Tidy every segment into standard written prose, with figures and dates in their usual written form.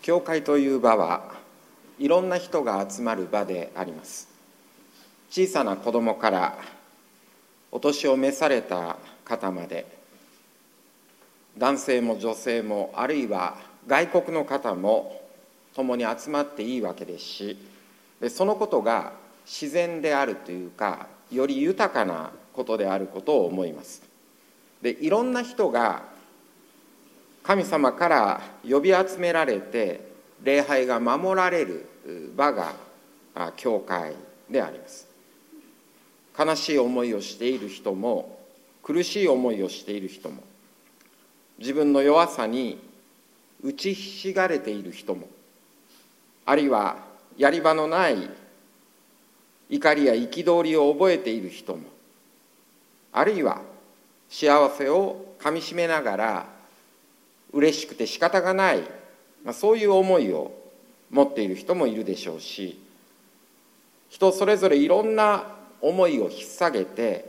教会という場はいろんな人が集まる場であります。小さな子供からお年を召された方まで、男性も女性もあるいは外国の方も共に集まっていいわけですし、そのことが自然であるというか、より豊かなことであることを思います。で、いろんな人が神様から呼び集められて礼拝が守られる場が教会であります。悲しい思いをしている人も、苦しい思いをしている人も、自分の弱さに打ちひしがれている人も、あるいはやり場のない怒りや憤りを覚えている人も、あるいは幸せをかみしめながら嬉しくて仕方がない、そういう思いを持っている人もいるでしょうし、人それぞれいろんな思いを引っ提げて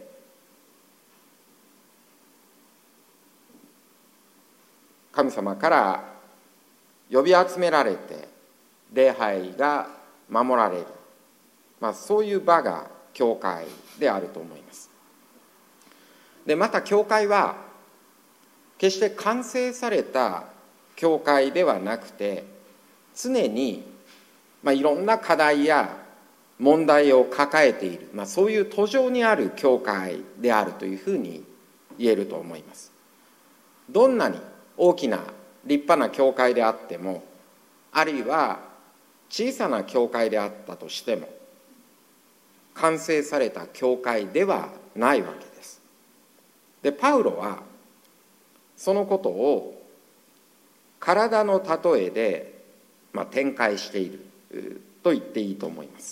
神様から呼び集められて礼拝が守られる、そういう場が教会であると思います。で、また教会は決して完成された教会ではなくて、常にいろんな課題や問題を抱えている、そういう途上にある教会であるというふうに言えると思います。どんなに大きな立派な教会であっても、あるいは小さな教会であったとしても、完成された教会ではないわけです。で、パウロはそのことを体の例えで展開していると言っていいと思います。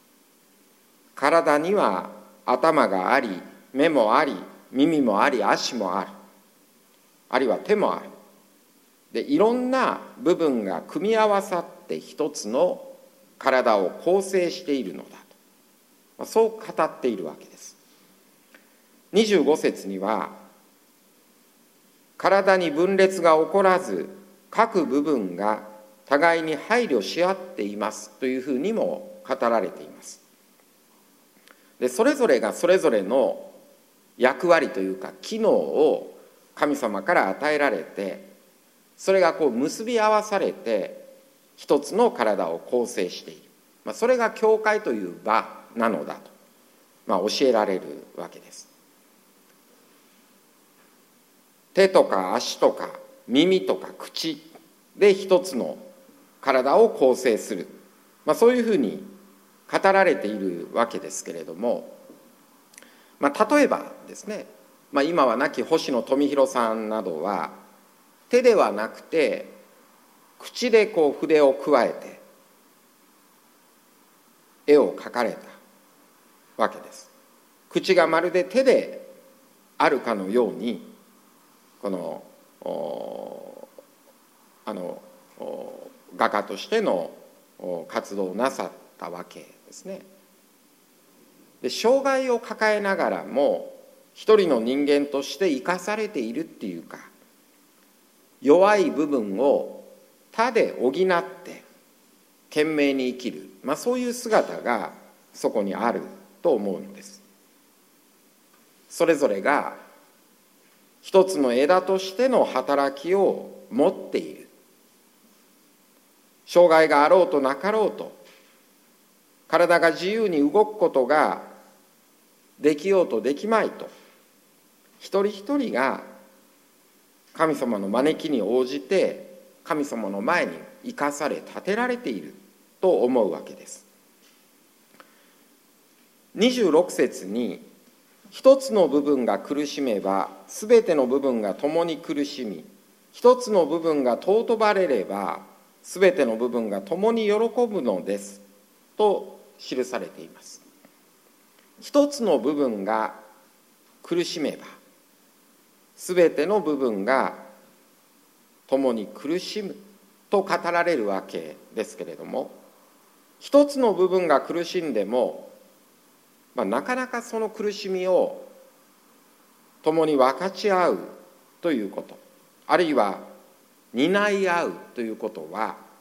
体には頭があり、目もあり、耳もあり、足もある、あるいは手もある。で、いろんな部分が組み合わさって一つの体を構成しているのだと、そう語っているわけです。25節には、体に分裂が起こらず各部分が互いに配慮し合っていますというふうにも語られています。で、それぞれがそれぞれの役割というか機能を神様から与えられて、それが結び合わされて一つの体を構成している、それが教会という場なのだと、教えられるわけです。手とか足とか耳とか口で一つの体を構成する、そういうふうに語られているわけですけれども、例えばですね、今は亡き星野富弘さんなどは手ではなくて口で筆をくわえて絵を描かれたわけです。口がまるで手であるかのようにこの画家としての活動をなさったわけですね。で、障害を抱えながらも一人の人間として生かされているっていうか、弱い部分を他で補って懸命に生きる、そういう姿がそこにあると思うのです。それぞれが一つの枝としての働きを持っている。障害があろうとなかろうと、体が自由に動くことができようとできまいと、一人一人が神様の招きに応じて神様の前に生かされ立てられていると思うわけです。26節に、一つの部分が苦しめばすべての部分が共に苦しみ、一つの部分が尊ばれればすべての部分が共に喜ぶのですと記されています。一つの部分が苦しめばすべての部分が共に苦しむと語られるわけですけれども、一つの部分が苦しんでも、なかなかその苦しみを共に分かち合うということ、あるいは担い合うということは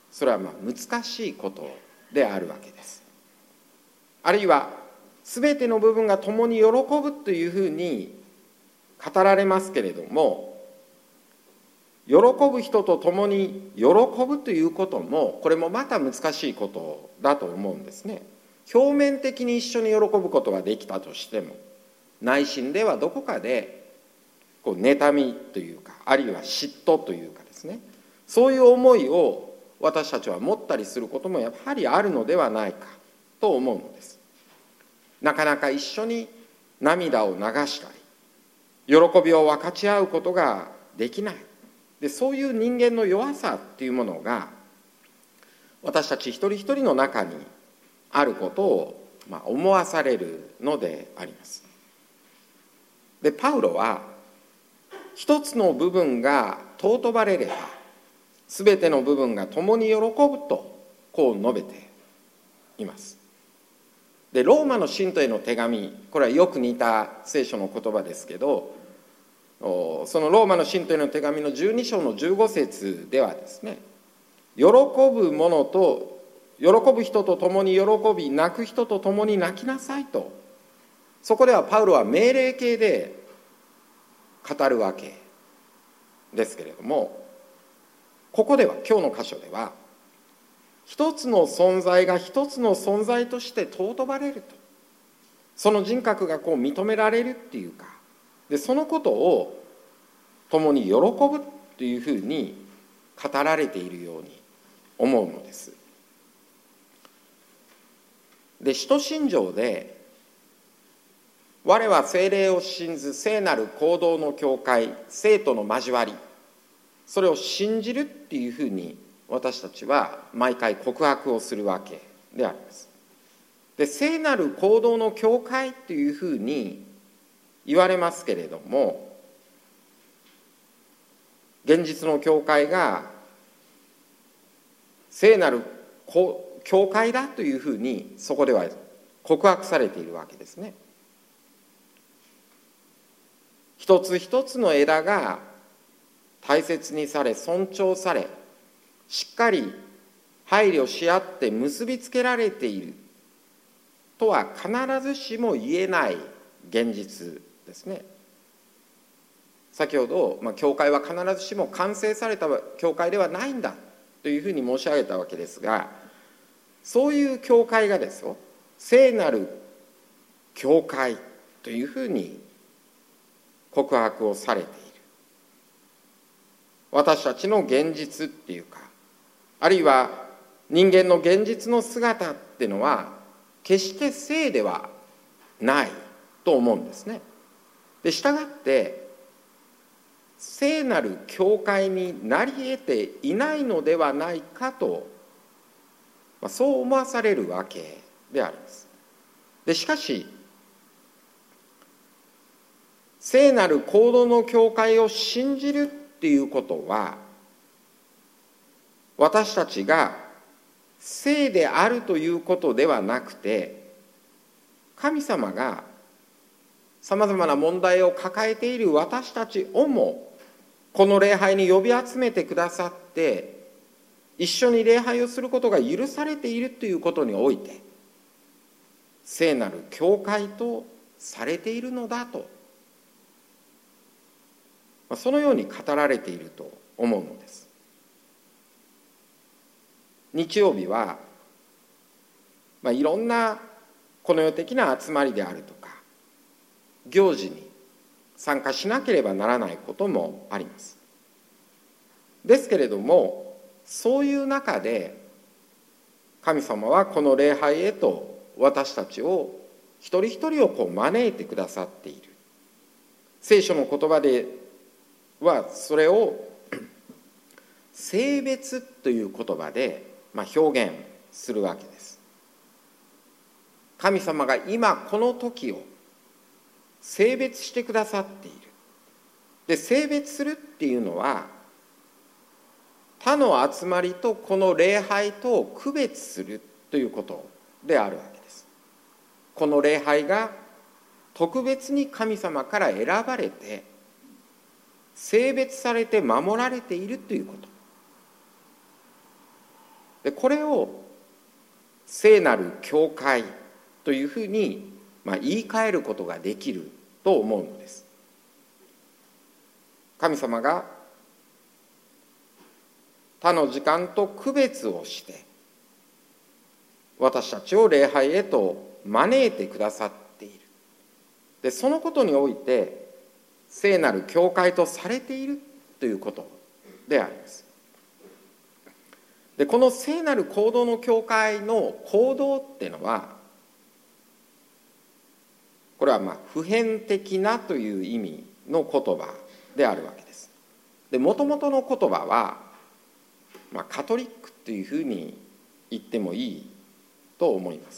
それは難しいことであるわけです。あるいは全ての部分が共に喜ぶというふうに語られますけれども、喜ぶ人と共に喜ぶということも、これもまた難しいことだと思うんですね。表面的に一緒に喜ぶことができたとしても、内心ではどこかで妬みというか、あるいは嫉妬というかですね、そういう思いを私たちは持ったりすることもやはりあるのではないかと思うのです。なかなか一緒に涙を流したり、喜びを分かち合うことができない。で、そういう人間の弱さっていうものが私たち一人一人の中にあることを思わされるのであります。で、パウロは一つの部分が尊ばれれば全ての部分が共に喜ぶとこう述べています。で、ローマの信徒への手紙、これはよく似た聖書の言葉ですけど、そのローマの信徒への手紙の12章の15節ではですね、喜ぶ者と喜ぶ人と共に喜び、泣く人と共に泣きなさいと、そこではパウロは命令形で語るわけですけれども、ここでは今日の箇所では一つの存在が一つの存在として尊ばれると、その人格が認められるっていうか、でそのことを共に喜ぶというふうに語られているように思うのです。で、使徒信条で我は聖霊を信ず聖なる行動の教会、聖徒の交わり、それを信じるっていうふうに私たちは毎回告白をするわけであります。で、聖なる行動の教会というふうに言われますけれども、現実の教会が聖なる教会だというふうにそこでは告白されているわけですね。一つ一つの枝が大切にされ尊重され、しっかり配慮し合って結びつけられているとは必ずしも言えない現実ですね。先ほど、教会は必ずしも完成された教会ではないんだというふうに申し上げたわけですが、そういう教会がですよ、聖なる教会というふうに告白をされている。私たちの現実っていうか、あるいは人間の現実の姿っていうのは決して聖ではないと思うんですね。で、したがって聖なる教会になり得ていないのではないかと、そう思わされるわけであります。で、しかし聖なる行動の教会を信じるっていうことは、私たちが聖であるということではなくて、神様がさまざまな問題を抱えている私たちをもこの礼拝に呼び集めてくださって、一緒に礼拝をすることが許されているということにおいて聖なる教会とされているのだと、そのように語られていると思うのです。日曜日は、いろんなこの世的な集まりであるとか行事に参加しなければならないこともあります。ですけれども、そういう中で神様はこの礼拝へと私たちを一人一人を招いてくださっている。聖書の言葉ではそれを聖別という言葉で表現するわけです。神様が今この時を聖別してくださっている。で、聖別するっていうのは他の集まりとこの礼拝とを区別するということであるわけです。この礼拝が特別に神様から選ばれて聖別されて守られているということ、 でこれを聖なる教会というふうに、言い換えることができると思うのです。神様が他の時間と区別をして私たちを礼拝へと招いてくださっている。でそのことにおいて聖なる教会とされているということであります。でこの聖なる行動の教会の行動っていうのは、これは普遍的なという意味の言葉であるわけです。で元々の言葉は、カトリックというふうに言ってもいいと思います。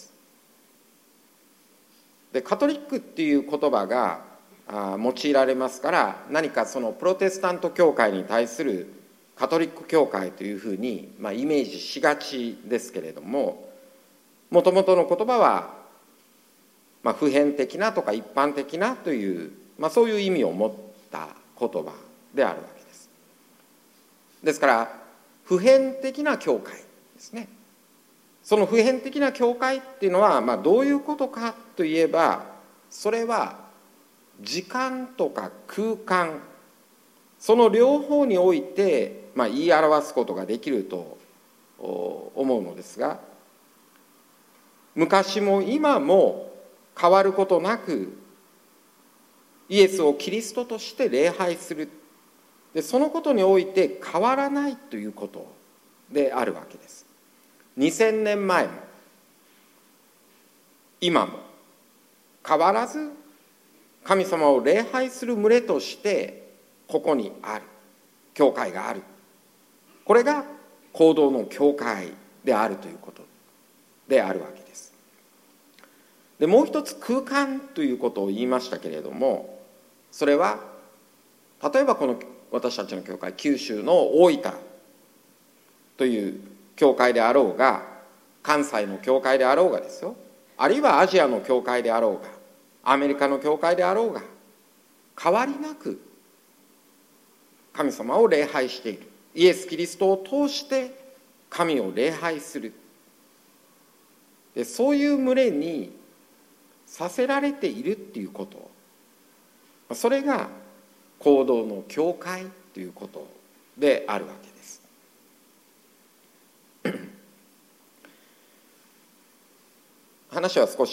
でカトリックっていう言葉が用いられますから、何かそのプロテスタント教会に対するカトリック教会というふうに、イメージしがちですけれども、もともとの言葉は、普遍的なとか一般的なという、そういう意味を持った言葉であるわけです。ですから普遍的な教会ですね。その普遍的な教会っていうのは、どういうことかといえば、それは時間とか空間、その両方において、言い表すことができると思うのですが、昔も今も変わることなくイエスをキリストとして礼拝する。でそのことにおいて変わらないということであるわけです。2000年前も今も変わらず神様を礼拝する群れとしてここにある教会がある。これが行動の教会であるということであるわけです。でもう一つ空間ということを言いましたけれども、それは例えばこの私たちの教会、九州の大分という教会であろうが、関西の教会であろうがですよ、あるいはアジアの教会であろうが、アメリカの教会であろうが、変わりなく神様を礼拝している。イエス・キリストを通して神を礼拝する。でそういう群れにさせられているっていうこと、それが行動の教会ということであるわけです。話は少し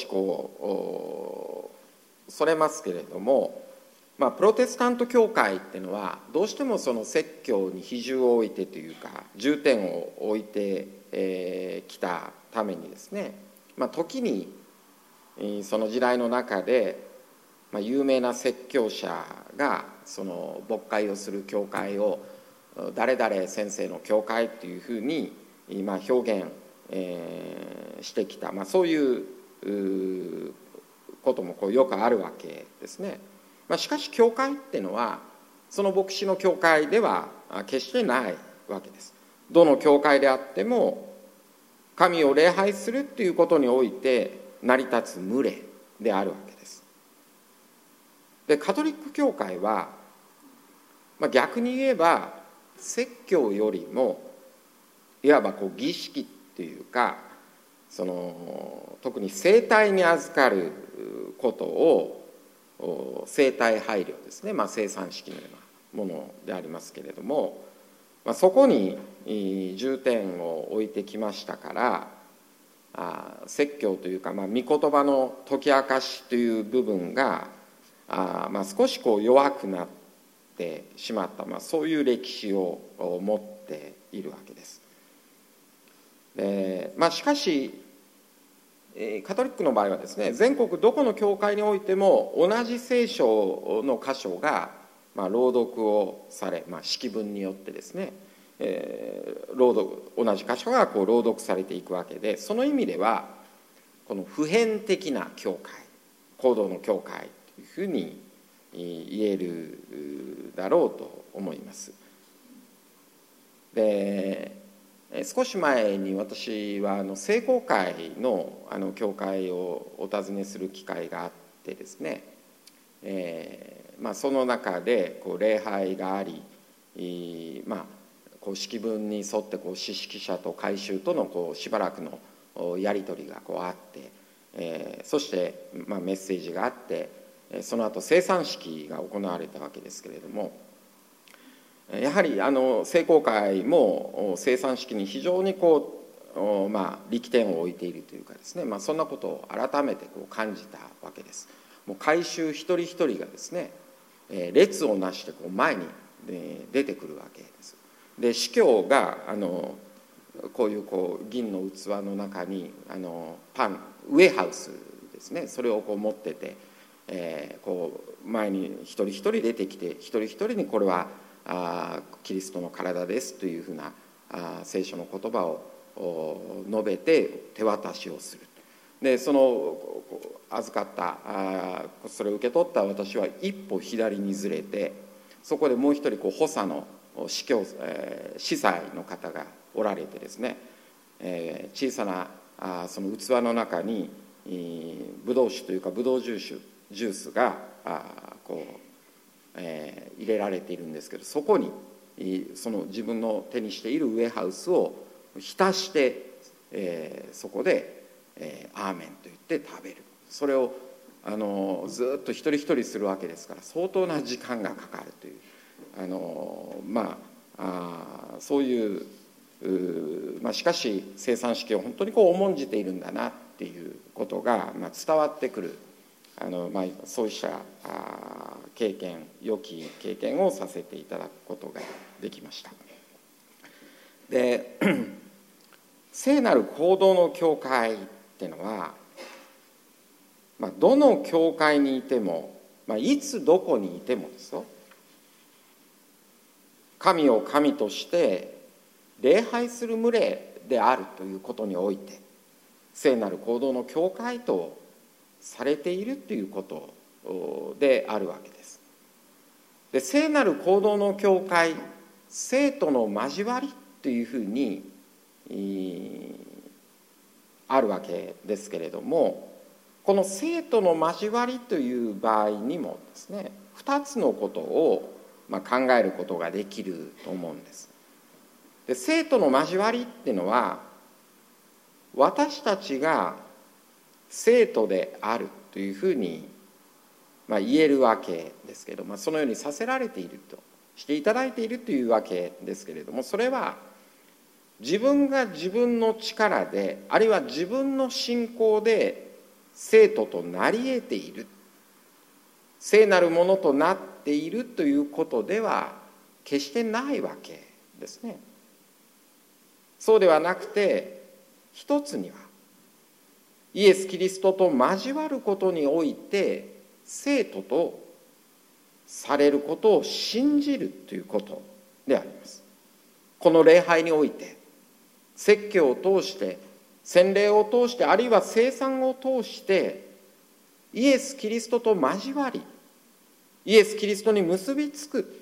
それますけれども、プロテスタント教会っていうのはどうしてもその説教に比重を置いてというか重点を置いてきたためにですね、時にその時代の中で有名な説教者がその牧会をする教会を誰々先生の教会というふうに表現してきた、そういうこともよくあるわけですね。しかし教会っていうのはその牧師の教会では決してないわけです。どの教会であっても神を礼拝するっていうことにおいて成り立つ群れであるわけです。でカトリック教会は、逆に言えば説教よりもいわば儀式っていうか、その特に聖体に預かることを聖体配慮ですね、聖餐式のようなものでありますけれども、そこに重点を置いてきましたから、説教というか、御言葉の解き明かしという部分が少し弱くなってしまった、そういう歴史を持っているわけです。でしかしカトリックの場合はですね、全国どこの教会においても同じ聖書の箇所が朗読をされ、式文によってですね、同じ箇所が朗読されていくわけで、その意味ではこの普遍的な教会、行動の教会というふうに言えるだろうと思います。で少し前に私は聖公会の教会をお訪ねする機会があってですね、その中で礼拝があり、 式文に沿って司式者と改宗とのしばらくのやり取りがあって、そしてメッセージがあって、その後生産式が行われたわけですけれども、やはり聖公会も生産式に非常に力点を置いているというかですね、そんなことを改めて感じたわけです。もう改宗一人一人がですね、列をなして前に出てくるわけです。で司教がこういう銀の器の中にパンウェハウスですね、それを持ってて、前に一人一人出てきて、一人一人にこれはキリストの体ですというふうな聖書の言葉を述べて手渡しをする。でその預かったそれを受け取った私は一歩左にずれて、そこでもう一人補佐の司祭の方がおられてですね、小さなその器の中にブドウ酒というかブドウジュースが入れられているんですけど、そこにその自分の手にしているウェハウスを浸して、そこでアーメンと言って食べる。それをずっと一人一人するわけですから、相当な時間がかかるという、そういうしかし生産式を本当に重んじているんだなっていうことが伝わってくる、そうした良き経験をさせていただくことができました。で聖なる行動の教会っていうのは、どの教会にいても、いつどこにいてもですよ、神を神として礼拝する群れであるということにおいて、聖なる行動の教会とされているということであるわけです。で聖なる行動の教会、生徒の交わりというふうにあるわけですけれども、この生徒の交わりという場合にもですね、2つのことを考えることができると思うんです。で生徒の交わりっていうのは、私たちが生徒であるというふうに言えるわけですけれども、そのようにさせられているとしていただいているというわけですけれども、それは自分が自分の力で、あるいは自分の信仰で生徒となり得ている、聖なるものとなっているということでは決してないわけですね。そうではなくて、一つにはイエス・キリストと交わることにおいて生徒とされることを信じるということであります。この礼拝において、説教を通して、洗礼を通して、あるいは聖餐を通してイエス・キリストと交わり、イエス・キリストに結びつく、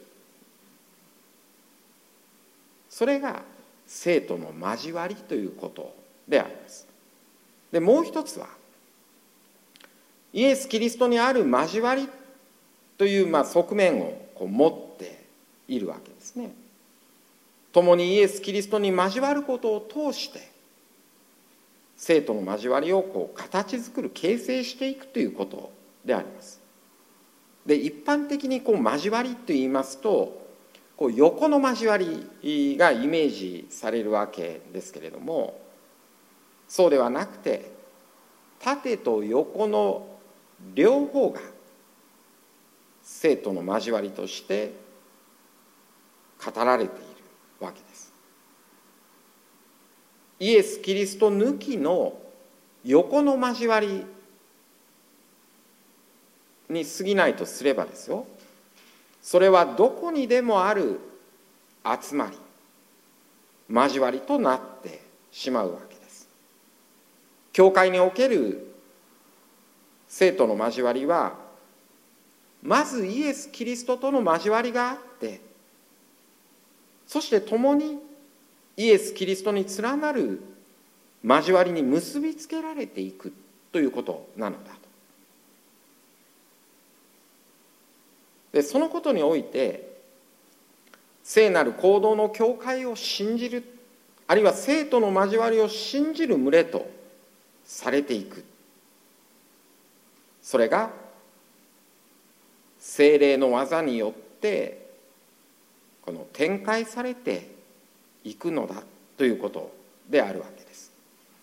それが生徒の交わりということであります。でもう一つは、イエス・キリストにある交わりという側面を持っているわけですね。共にイエス・キリストに交わることを通して生徒の交わりを形作る、形成していくということであります。で一般的に交わりといいますと、横の交わりがイメージされるわけですけれども、そうではなくて、縦と横の両方が生徒の交わりとして語られているわけです。イエス・キリスト抜きの横の交わりに過ぎないとすればですよ、それはどこにでもある集まり、交わりとなってしまうわけです。教会における生徒の交わりは、まずイエス・キリストとの交わりがあって、そして共にイエス・キリストに連なる交わりに結びつけられていくということなのだと。でそのことにおいて、 聖なる行動の教会を信じる、あるいは生徒の交わりを信じる群れとされていく。それが聖霊の技によってこの展開されていくのだということであるわけです。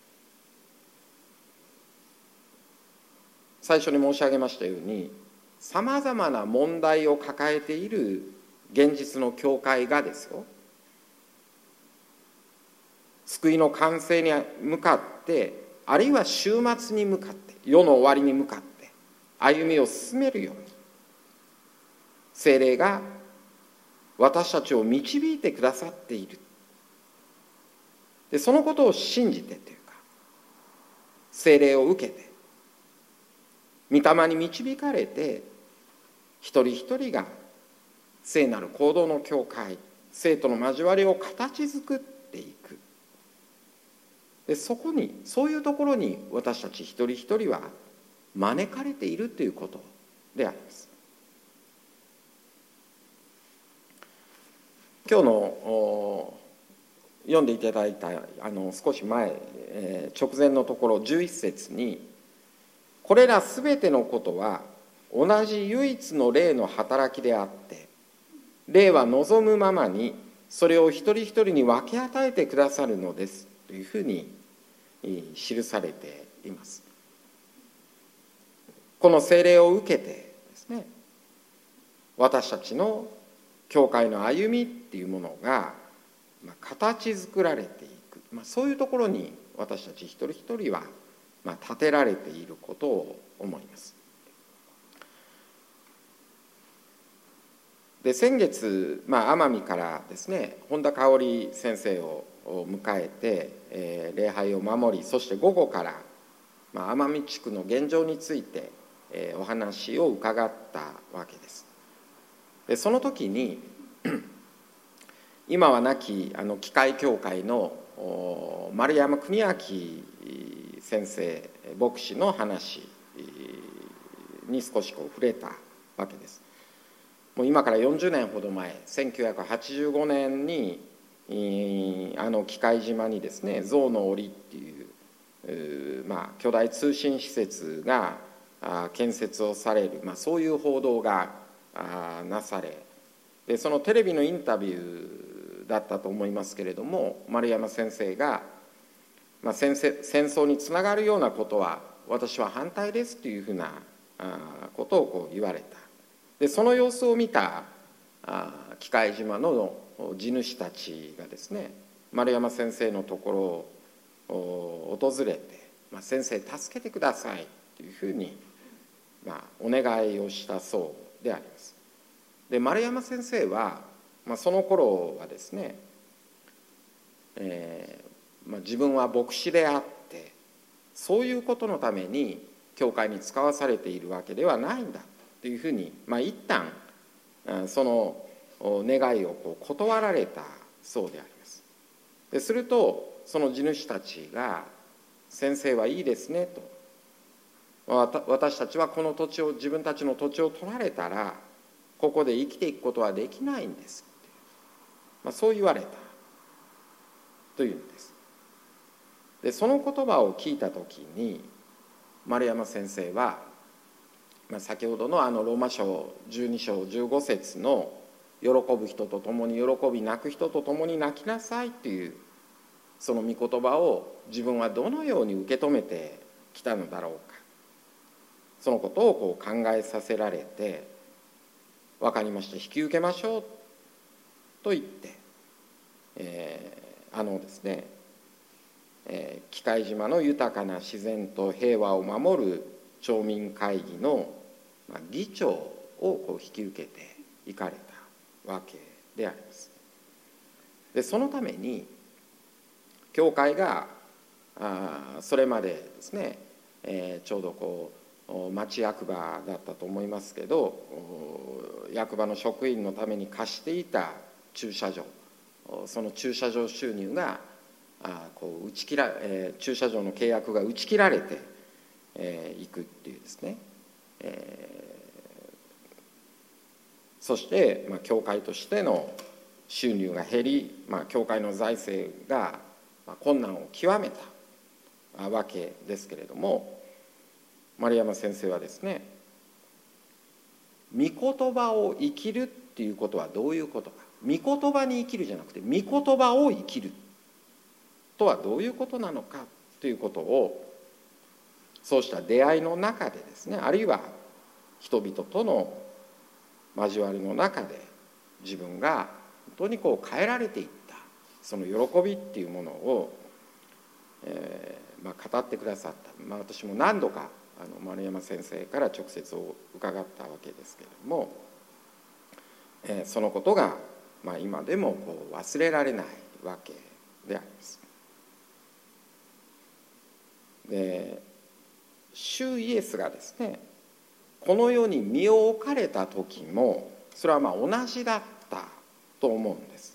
最初に申し上げましたように、さまざまな問題を抱えている現実の教会がですよ、救いの完成に向かって、あるいは終末に向かって、世の終わりに向かって歩みを進めるように、聖霊が私たちを導いてくださっている。でそのことを信じてというか、聖霊を受けて御霊に導かれて、一人一人が聖なる行動の教会、生徒の交わりを形作っていく。でそこに、そういうところに私たち一人一人は招かれているということであります。今日の読んでいただいた少し前、直前のところ11節に、これらすべてのことは同じ唯一の霊の働きであって、霊は望むままにそれを一人一人に分け与えてくださるのですというふうに記されています。この聖霊を受けてですね、私たちの教会の歩みっていうものが形作られていく、そういうところに私たち一人一人は立てられていることを思います。で先月、奄美からですね、本田香織先生を迎えて、礼拝を守り、そして午後から、奄美地区の現状について、お話を伺ったわけです。でその時に今は亡き機械協会の丸山邦明先生牧師の話に少し触れたわけです。もう今から40年ほど前、1985年に喜界島にですね、象の檻っていう、巨大通信施設が建設をされる、そういう報道がなされ、でそのテレビのインタビューだったと思いますけれども、丸山先生が、戦争につながるようなことは私は反対ですというふうなことを言われた。でその様子を見た喜界島の地主たちがですね、丸山先生のところを訪れて、先生助けてくださいというふうに、お願いをしたそうであります。で丸山先生は、その頃はですね、自分は牧師であってそういうことのために教会に使わされているわけではないんだというふうに、一旦その願いを断られたそうであります。でするとその地主たちが「先生はいいですね」と「私たちはこの土地を、自分たちの土地を取られたらここで生きていくことはできないんです」って、そう言われたというんです。でその言葉を聞いた時に丸山先生は、先ほどのローマ書12章15節の喜ぶ人と共に喜び、泣く人と共に泣きなさいというその御言葉を自分はどのように受け止めてきたのだろうか、そのことを考えさせられて、分かりました、引き受けましょうと言って、ですね、喜界島の豊かな自然と平和を守る町民会議の議長を引き受けていかれたわけであります。でそのために教会がそれまでですね、ちょうど町役場だったと思いますけど、役場の職員のために貸していた駐車場、その駐車場収入が駐車場の契約が打ち切られていくっていうですね、そして教会としての収入が減り、教会の財政が困難を極めたわけですけれども、丸山先生はですね、御言葉を生きるっていうことはどういうことか、御言葉に生きるじゃなくて御言葉を生きるとはどういうことなのかということを、そうした出会いの中でですね、あるいは人々との交わりの中で自分が本当に変えられていった、その喜びっていうものを、語ってくださった。私も何度か丸山先生から直接伺ったわけですけれども、そのことが、今でも忘れられないわけであります。で、主イエスがですね、この世に身を置かれた時もそれは同じだったと思うんです。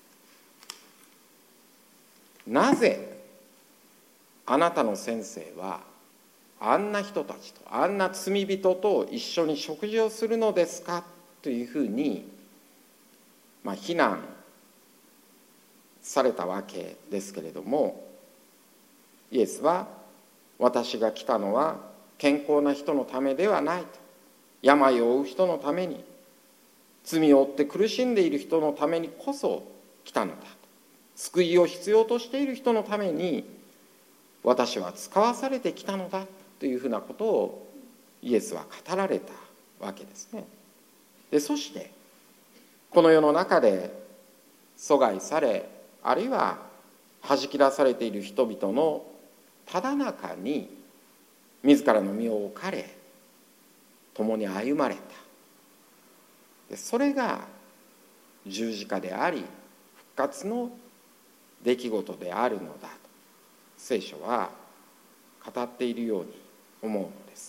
なぜあなたの先生はあんな人たちと、あんな罪人と一緒に食事をするのですかというふうに、非難されたわけですけれども、イエスは、私が来たのは健康な人のためではないと、病を負う人のために、罪を負って苦しんでいる人のためにこそ来たのだと、救いを必要としている人のために私は使わされてきたのだというふうなことをイエスは語られたわけですね。で、そしてこの世の中で阻害され、あるいは弾き出されている人々のただ中に自らの身を置かれ、共に歩まれた。で、それが十字架であり復活の出来事であるのだと聖書は語っているように思うのです。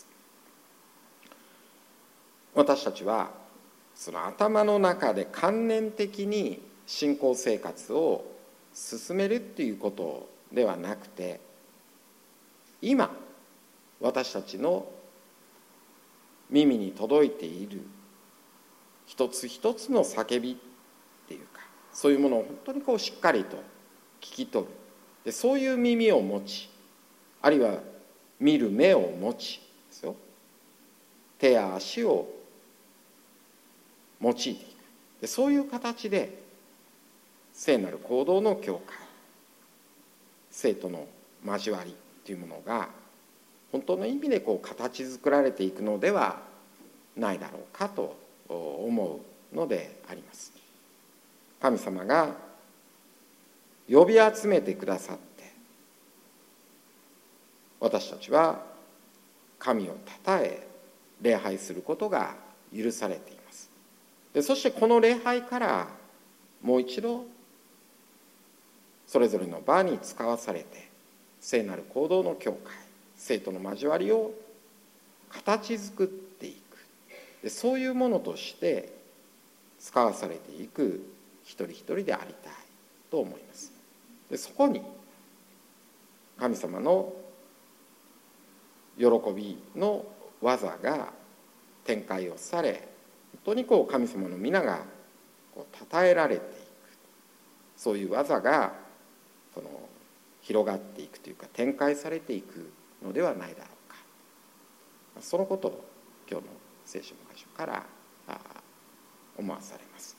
私たちはその頭の中で観念的に信仰生活を進めるっていうことではなくて、今私たちの耳に届いている一つ一つの叫びっていうか、そういうものを本当にしっかりと聞き取る。で、そういう耳を持ち、あるいは見る目を持ちですよ、手や足を用いていく。で、そういう形で聖なる行動の教会、生徒の交わりというものが本当の意味で形作られていくのではないだろうかと思うのであります。神様が呼び集めてくださって、私たちは神をたたえ礼拝することが許されています。で、そしてこの礼拝からもう一度それぞれの場に使わされて、聖なる行動の教会、生徒の交わりを形作っていく。で、そういうものとして使わされていく一人一人でありたいと思います。で、そこに神様の喜びの技が展開をされ、本当に神様の皆が称えられていく、そういう技が広がっていくというか展開されていくのではないだろうか。そのことを今日の聖書の箇所から思わされます。